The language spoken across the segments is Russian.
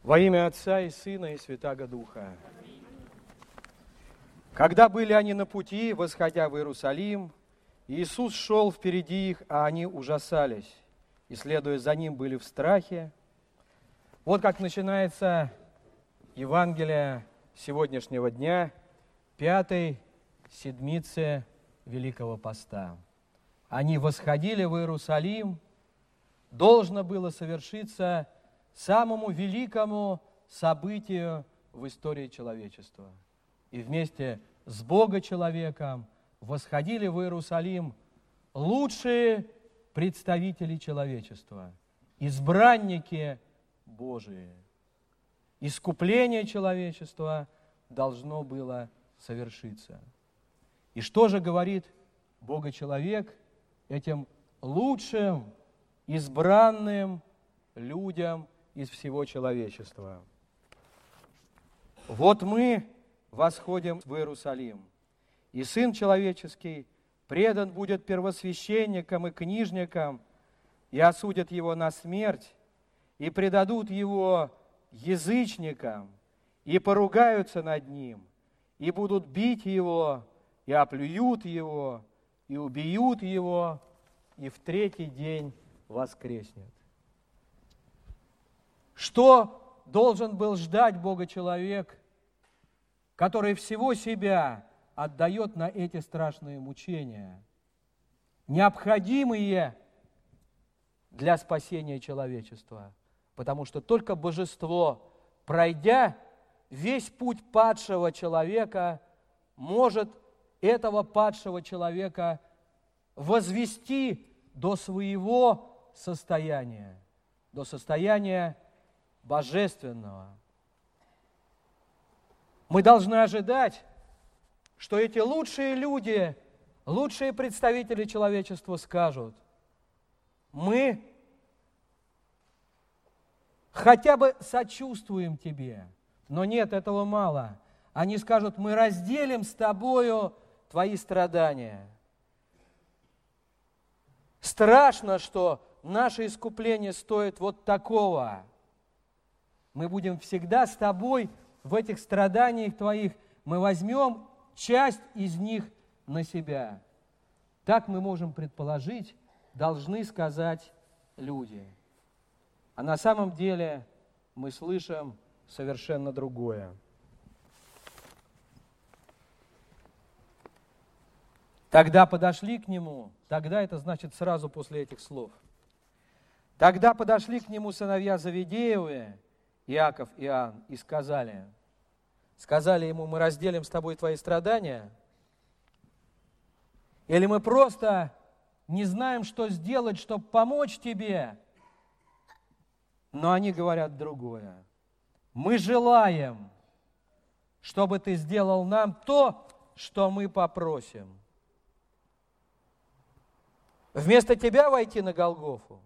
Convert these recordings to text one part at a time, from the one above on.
Во имя Отца и Сына и Святаго Духа. Когда были они на пути, восходя в Иерусалим, Иисус шел впереди их, а они ужасались, и, следуя за Ним, были в страхе. Вот как начинается Евангелие сегодняшнего дня, 5-й седмицы Великого Поста. Они восходили в Иерусалим, должно было совершиться самому великому событию в истории человечества. И вместе с Бога-человеком восходили в Иерусалим лучшие представители человечества, избранники Божии. Искупление человечества должно было совершиться. И что же говорит Бога-человек этим лучшим, избранным людям из всего человечества? Вот мы восходим в Иерусалим, и Сын Человеческий предан будет первосвященникам и книжникам, и осудят Его на смерть, и предадут Его язычникам, и поругаются над Ним, и будут бить Его, и оплюют Его, и убьют Его, и в третий день воскреснет. Что должен был ждать Бога-человек, который всего себя отдает на эти страшные мучения, необходимые для спасения человечества? Потому что только Божество, пройдя весь путь падшего человека, может этого падшего человека возвести до своего состояния, до состояния божественного. Мы должны ожидать, что эти лучшие люди, лучшие представители человечества скажут: мы хотя бы сочувствуем тебе, но нет, этого мало. Они скажут: мы разделим с тобою твои страдания. Страшно, что наше искупление стоит вот такого. Мы будем всегда с тобой в этих страданиях твоих, мы возьмем часть из них на себя. Так мы можем предположить, должны сказать люди. А на самом деле мы слышим совершенно другое. Тогда подошли к Нему, тогда это значит сразу после этих слов. Тогда подошли к Нему сыновья Завидеевы, Иаков и Иоанн, и сказали Ему: мы разделим с тобой твои страдания? Или мы просто не знаем, что сделать, чтобы помочь тебе? Но они говорят другое. Мы желаем, чтобы ты сделал нам то, что мы попросим. Вместо тебя войти на Голгофу?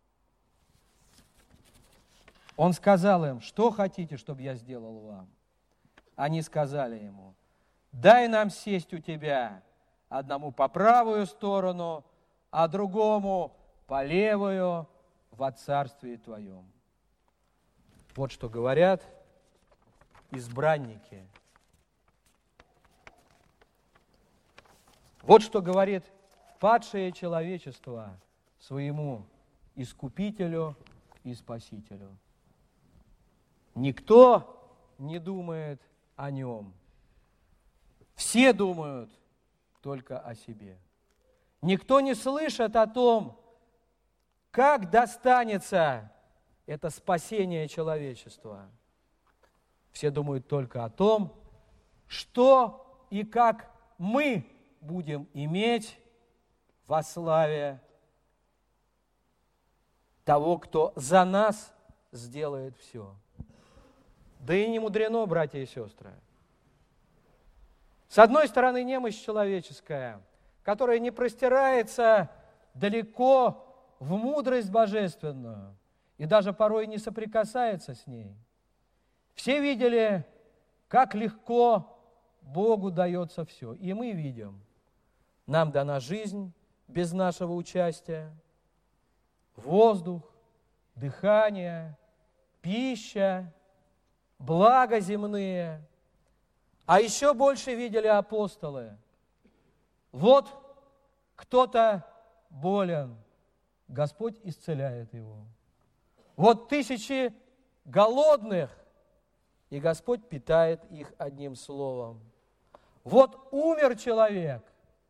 Он сказал им: что хотите, чтобы я сделал вам? Они сказали ему: дай нам сесть у тебя, одному по правую сторону, а другому по левую во царстве твоем. Вот что говорят избранники. Вот что говорит падшее человечество своему Искупителю и Спасителю. Никто не думает о Нем. Все думают только о себе. Никто не слышит о том, как достанется это спасение человечества. Все думают только о том, что и как мы будем иметь во славе того, кто за нас сделает все. Да и не мудрено, братья и сестры. С одной стороны, немощь человеческая, которая не простирается далеко в мудрость божественную и даже порой не соприкасается с ней. Все видели, как легко Богу дается все. И мы видим, нам дана жизнь без нашего участия, воздух, дыхание, пища, блага земные. А еще больше видели апостолы. Вот кто-то болен, Господь исцеляет его. Вот тысячи голодных, и Господь питает их одним словом. Вот умер человек,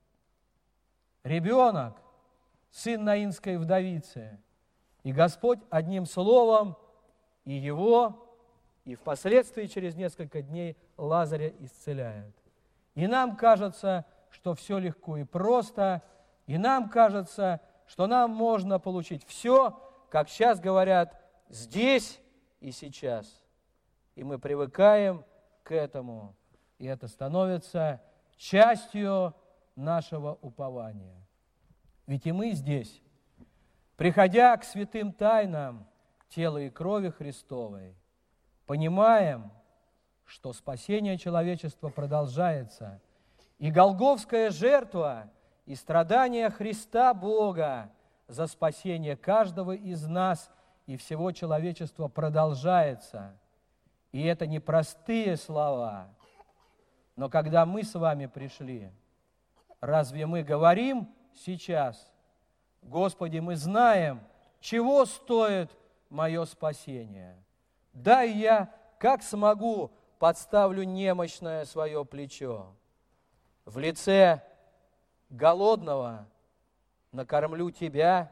ребенок, сын наинской вдовицы, и Господь одним словом и его, и впоследствии через несколько дней Лазаря исцеляет. И нам кажется, что все легко и просто, и нам кажется, что нам можно получить все, как сейчас говорят, здесь и сейчас. И мы привыкаем к этому, и это становится частью нашего упования. Ведь и мы здесь, приходя к святым тайнам тела и крови Христовой, понимаем, что спасение человечества продолжается, и голгофская жертва и страдания Христа Бога за спасение каждого из нас и всего человечества продолжается. И это не простые слова, но когда мы с вами пришли, разве мы говорим сейчас: Господи, мы знаем, чего стоит мое спасение? Дай я, как смогу, подставлю немощное свое плечо. В лице голодного накормлю тебя,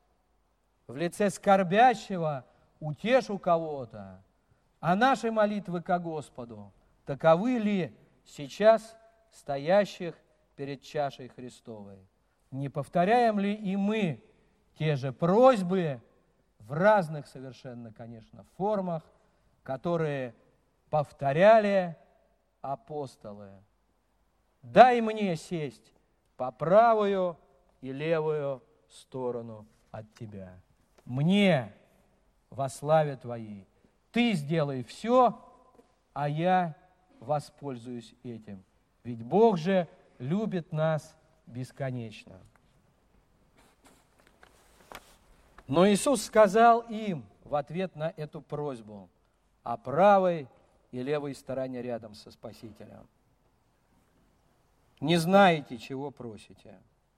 в лице скорбящего утешу кого-то. А наши молитвы ко Господу таковы ли сейчас стоящих перед чашей Христовой? Не повторяем ли и мы те же просьбы в разных совершенно, конечно, формах, которые повторяли апостолы? Дай мне сесть по правую и левую сторону от Тебя. Мне во славе Твоей. Ты сделай все, а я воспользуюсь этим. Ведь Бог же любит нас бесконечно. Но Иисус сказал им в ответ на эту просьбу о правой и левой стороне рядом со Спасителем: не знаете, чего просите.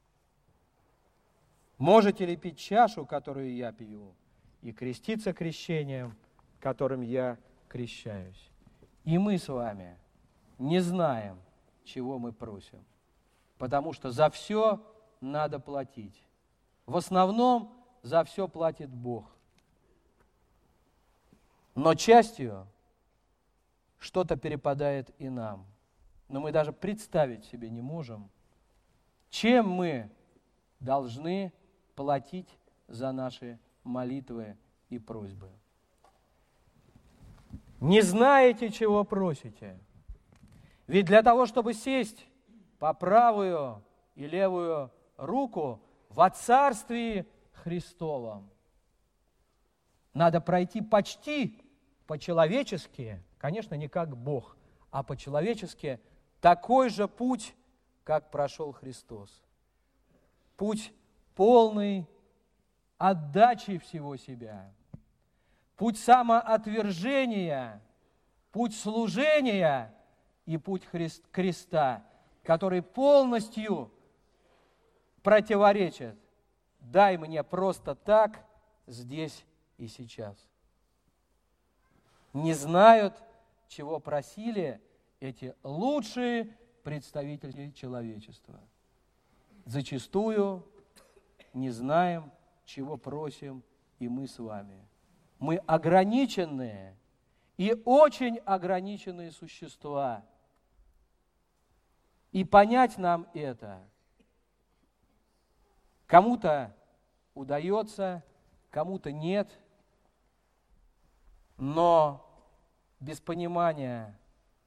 Можете ли пить чашу, которую я пью, и креститься крещением, которым я крещаюсь? И мы с вами не знаем, чего мы просим, потому что за все надо платить. В основном за все платит Бог. Но частью что-то перепадает и нам. Но мы даже представить себе не можем, чем мы должны платить за наши молитвы и просьбы. Не знаете, чего просите. Ведь для того, чтобы сесть по правую и левую руку во Царстве Христовом, надо пройти почти по-человечески, конечно, не как Бог, а по-человечески такой же путь, как прошел Христос. Путь полный отдачи всего себя, путь самоотвержения, путь служения и путь креста, который полностью противоречит: дай мне просто так, здесь и сейчас. Не знают, чего просили эти лучшие представители человечества. Зачастую не знаем, чего просим и мы с вами. Мы ограниченные и очень ограниченные существа. И понять нам это кому-то удается, кому-то нет, но без понимания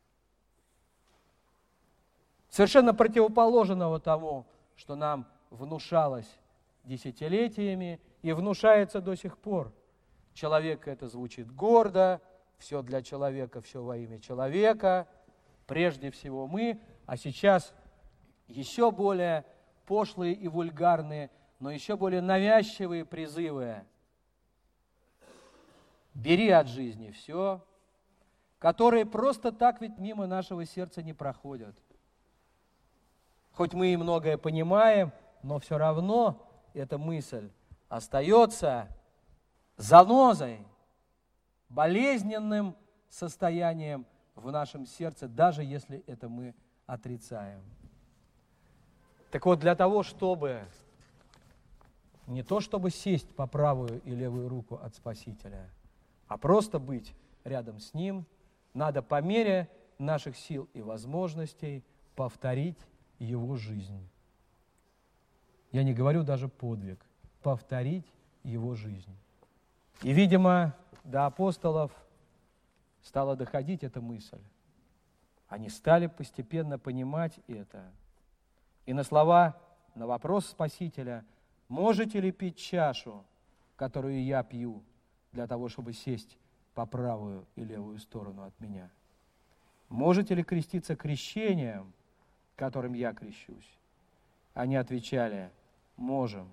совершенно противоположного тому, что нам внушалось десятилетиями и внушается до сих пор. Человек это звучит гордо, все для человека, все во имя человека, прежде всего мы, а сейчас еще более пошлые и вульгарные, но еще более навязчивые призывы. Бери от жизни все, которые просто так ведь мимо нашего сердца не проходят. Хоть мы и многое понимаем, но все равно эта мысль остается занозой, болезненным состоянием в нашем сердце, даже если это мы отрицаем. Так вот, для того, чтобы не то чтобы сесть по правую и левую руку от Спасителя, а просто быть рядом с Ним, надо по мере наших сил и возможностей повторить Его жизнь. Я не говорю даже подвиг, повторить Его жизнь. И, видимо, до апостолов стала доходить эта мысль. Они стали постепенно понимать это. И на слова, на вопрос Спасителя: «Можете ли пить чашу, которую я пью, для того, чтобы сесть по правую и левую сторону от меня? Можете ли креститься крещением, которым я крещусь?» Они отвечали: «Можем».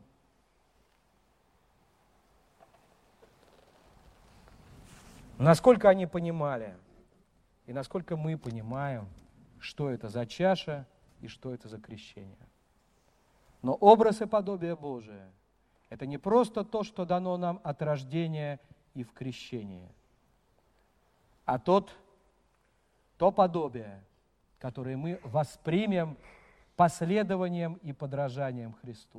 Насколько они понимали, и насколько мы понимаем, что это за чаша и что это за крещение. Но образ и подобие Божие – это не просто то, что дано нам от рождения и в крещении, а то подобие, которое мы воспримем последованием и подражанием Христу.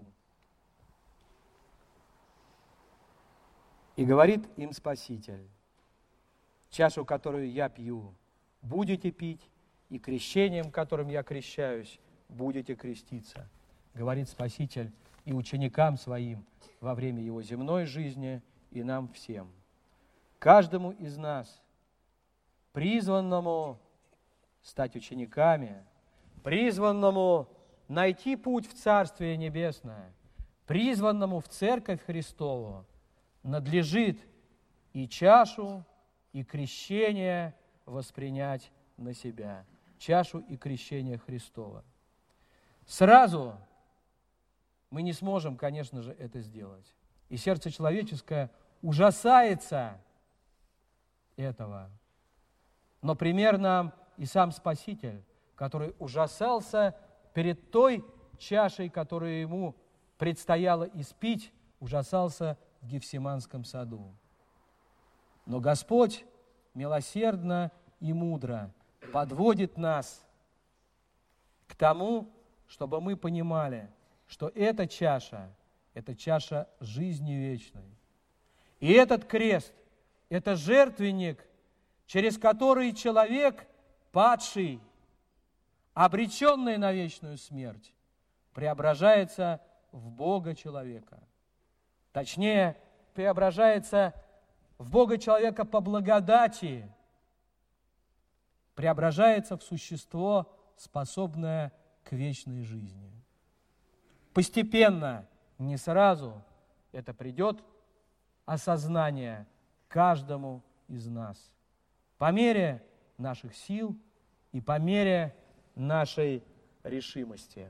И говорит им Спаситель: «Чашу, которую я пью, будете пить, и крещением, которым я крещаюсь, будете креститься», говорит Спаситель и ученикам Своим во время Его земной жизни, и нам всем. Каждому из нас, призванному стать учениками, призванному найти путь в Царствие Небесное, призванному в Церковь Христову, надлежит и чашу, и крещение воспринять на себя. Чашу и крещение Христова. Сразу мы не сможем, конечно же, это сделать. И сердце человеческое ужасается этого. Но пример нам и сам Спаситель, который ужасался перед той чашей, которую ему предстояло испить, ужасался в Гефсиманском саду. Но Господь милосердно и мудро подводит нас к тому, чтобы мы понимали, что эта чаша жизни вечной. И этот крест – это жертвенник, через который человек, падший, обреченный на вечную смерть, преображается в Бога человека. Точнее, преображается в Бога человека по благодати, преображается в существо, способное к вечной жизни. Постепенно, не сразу, это придет осознание каждому из нас. По мере наших сил и по мере нашей решимости.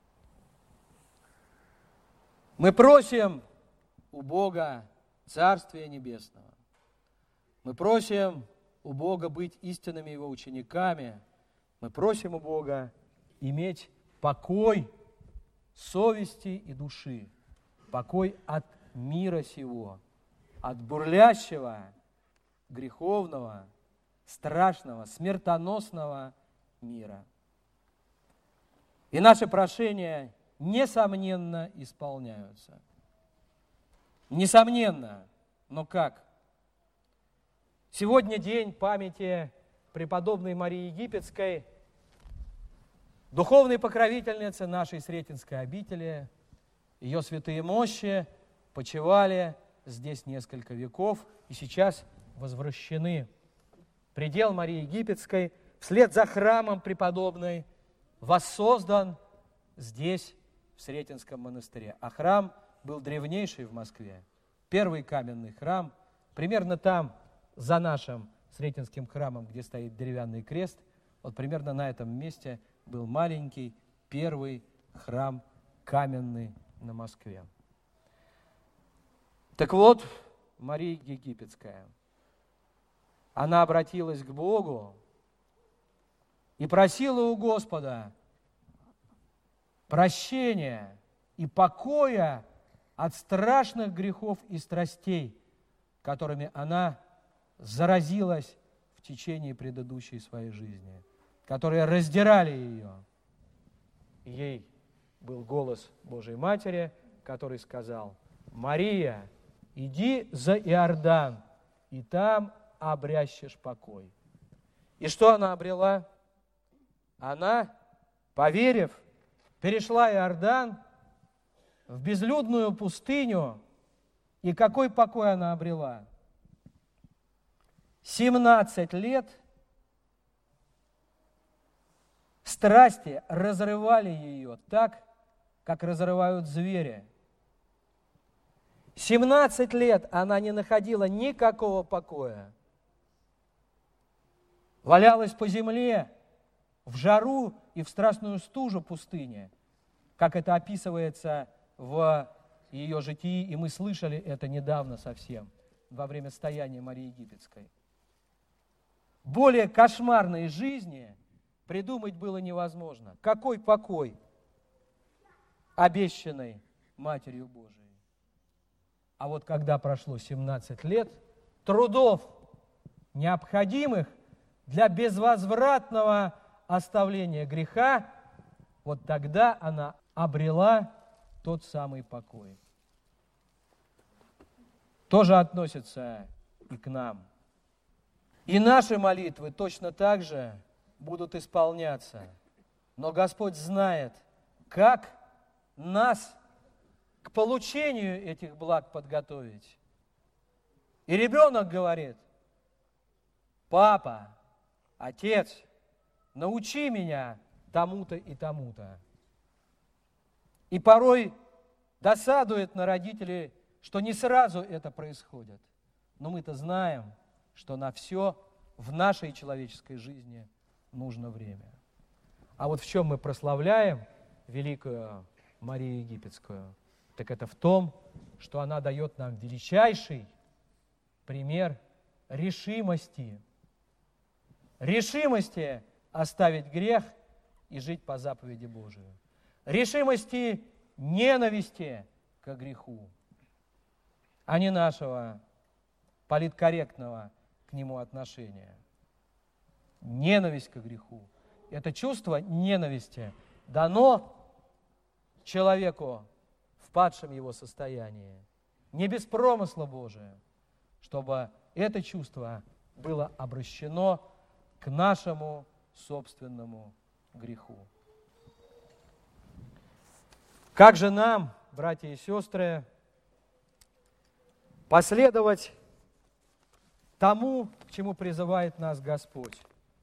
Мы просим у Бога Царствия Небесного. Мы просим у Бога быть истинными Его учениками. Мы просим у Бога иметь покой совести и души, покой от мира сего, от бурлящего, греховного, страшного, смертоносного мира. И наши прошения, несомненно, исполняются. Несомненно, но как? Сегодня день памяти преподобной Марии Египетской, духовной покровительницы нашей Сретенской обители. Ее святые мощи почивали здесь несколько веков и сейчас возвращены. Предел Марии Египетской вслед за храмом преподобной воссоздан здесь, в Сретенском монастыре. А храм был древнейший в Москве. Первый каменный храм, примерно там, за нашим Сретенским храмом, где стоит деревянный крест, вот примерно на этом месте был маленький первый храм каменный на Москве. Так вот, Мария Египетская. она обратилась к Богу и просила у Господа прощения и покоя от страшных грехов и страстей, которыми она заразилась в течение предыдущей своей жизни, которые раздирали ее. Ей был голос Божией Матери, который сказал: «Мария, иди за Иордан, и там обрящешь покой». И что она обрела? Она, поверив, перешла Иордан в безлюдную пустыню. И какой покой она обрела? 17 лет страсти разрывали ее так, как разрывают звери. 17 лет она не находила никакого покоя. Валялась по земле, в жару и в страстную стужу пустыни, как это описывается в ее житии, и мы слышали это недавно совсем, во время стояния Марии Египетской. Более кошмарной жизни придумать было невозможно. Какой покой, обещанный Матерью Божией. А вот когда прошло 17 лет трудов, необходимых для безвозвратного оставления греха, вот тогда она обрела тот самый покой. Тоже относится и к нам. И наши молитвы точно так же будут исполняться. Но Господь знает, как нас к получению этих благ подготовить. И ребенок говорит: папа, отец, научи меня тому-то и тому-то. И порой досадует на родителей, что не сразу это происходит. Но мы-то знаем, что на все в нашей человеческой жизни нужно время. А вот в чем мы прославляем великую Марию Египетскую, так это в том, что она дает нам величайший пример решимости. Решимости оставить грех и жить по заповеди Божией. Решимости ненависти к греху, а не нашего политкорректного к нему отношения. Ненависть к греху. Это чувство ненависти дано человеку в падшем его состоянии, не без промысла Божия, чтобы это чувство было обращено к нашему собственному греху. Как же нам, братья и сестры, последовать тому, к чему призывает нас Господь?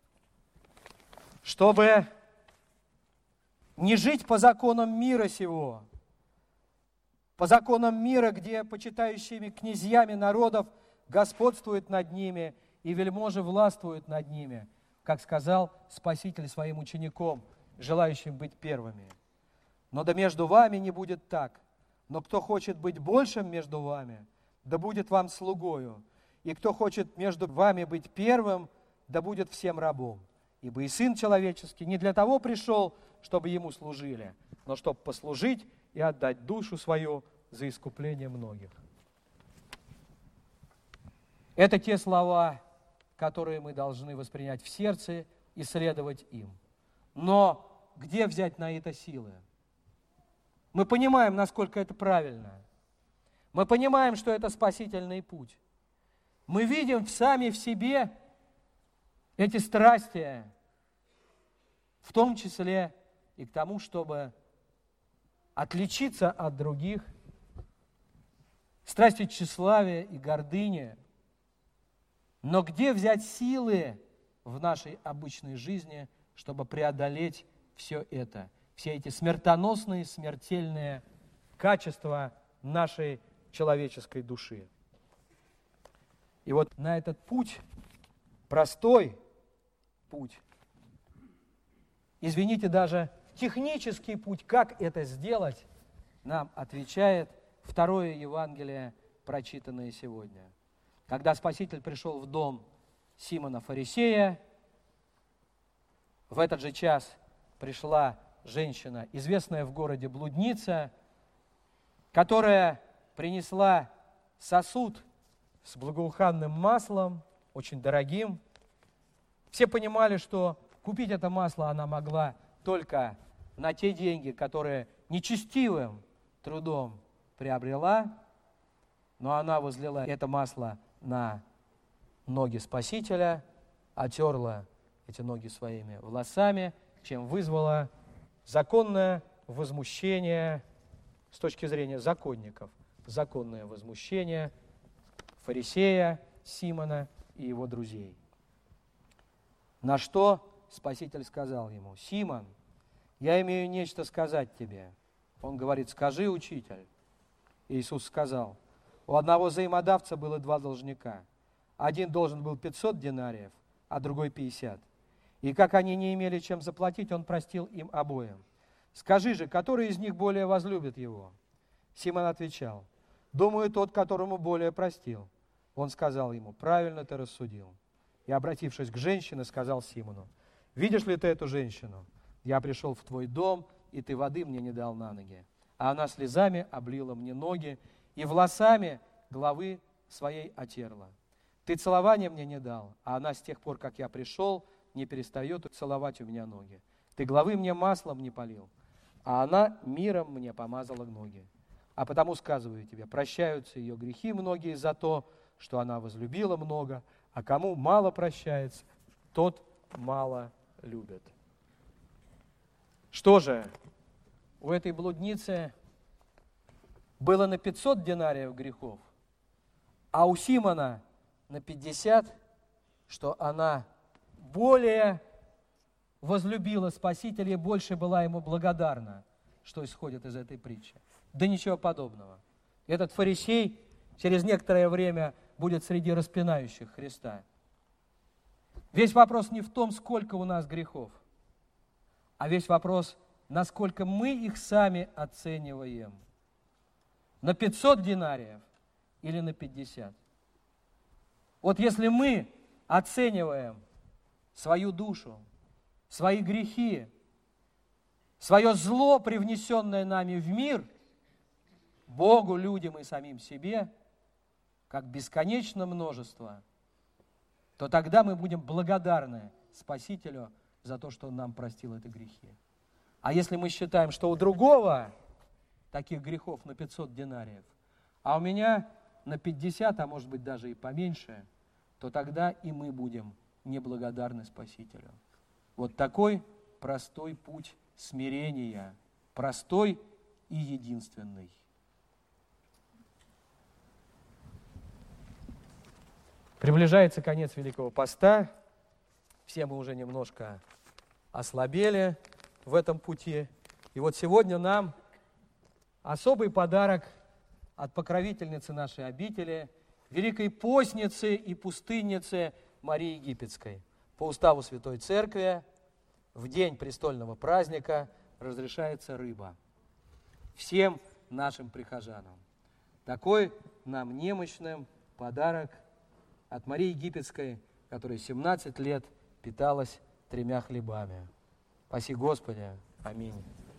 Чтобы не жить по законам мира сего, по законам мира, где почитающими князьями народов господствует над ними и вельможи властвуют над ними, как сказал Спаситель своим ученикам, желающим быть первыми. Но да между вами не будет так. Но кто хочет быть большим между вами, да будет вам слугою. И кто хочет между вами быть первым, да будет всем рабом. Ибо и Сын Человеческий не для того пришел, чтобы Ему служили, но чтобы послужить и отдать душу свою за искупление многих. Это те слова, которые мы должны воспринять в сердце и следовать им. Но где взять на это силы? Мы понимаем, насколько это правильно. Мы понимаем, что это спасительный путь. Мы видим сами в себе эти страсти, в том числе и к тому, чтобы отличиться от других, страсти тщеславия и гордыни. Но где взять силы в нашей обычной жизни, чтобы преодолеть все это, все эти смертоносные, смертельные качества нашей человеческой души? И вот на этот путь, простой путь, извините, даже технический путь, как это сделать, нам отвечает второе Евангелие, прочитанное сегодня. Когда Спаситель пришел в дом Симона Фарисея. В этот же час пришла женщина, известная в городе блудница, которая принесла сосуд с благоуханным маслом, очень дорогим. Все понимали, что купить это масло она могла только на те деньги, которые нечестивым трудом приобрела, но она возлила это масло на ноги Спасителя, отерла эти ноги своими волосами, чем вызвала законное возмущение с точки зрения законников, законное возмущение фарисея Симона и его друзей. На что Спаситель сказал ему: «Симон, я имею нечто сказать тебе». Он говорит: «Скажи, учитель». Иисус сказал: «У одного взаимодавца было 2 должника. Один должен был 500 динариев, а другой 50. И как они не имели чем заплатить, он простил им обоим. Скажи же, который из них более возлюбит его?» Симон отвечал: «Думаю, тот, которому более простил». Он сказал ему: «Правильно ты рассудил». И, обратившись к женщине, сказал Симону: «Видишь ли ты эту женщину? Я пришел в твой дом, и ты воды мне не дал на ноги. А она слезами облила мне ноги и волосами головы своей отерла. Ты целования мне не дал, а она с тех пор, как я пришел, не перестает целовать у меня ноги. Ты головы мне маслом не полил, а она миром мне помазала ноги. А потому сказываю тебе, прощаются ее грехи многие за то, что она возлюбила много, а кому мало прощается, тот мало любит». Что же, у этой блудницы было на 500 динариев грехов, а у Симона на 50, что она более возлюбила Спасителя и больше была ему благодарна, что исходит из этой притчи. Да ничего подобного. Этот фарисей через некоторое время будет среди распинающих Христа. Весь вопрос не в том, сколько у нас грехов, а весь вопрос, насколько мы их сами оцениваем. На 500 динариев или на 50. Вот если мы оцениваем свою душу, свои грехи, свое зло, привнесенное нами в мир, Богу, людям и самим себе, как бесконечно множество, то тогда мы будем благодарны Спасителю за то, что Он нам простил эти грехи. А если мы считаем, что у другого таких грехов на 500 динариев, а у меня на 50, а может быть даже и поменьше, то тогда и мы будем неблагодарны Спасителю. Вот такой простой путь смирения, простой и единственный. Приближается конец Великого Поста. Все мы уже немножко ослабели в этом пути. И вот сегодня нам особый подарок от покровительницы нашей обители, великой постницы и пустынницы Марии Египетской. По уставу Святой Церкви в день престольного праздника разрешается рыба всем нашим прихожанам. Такой нам немощным подарок от Марии Египетской, которая 17 лет питалась 3 хлебами. Спаси Господи. Аминь.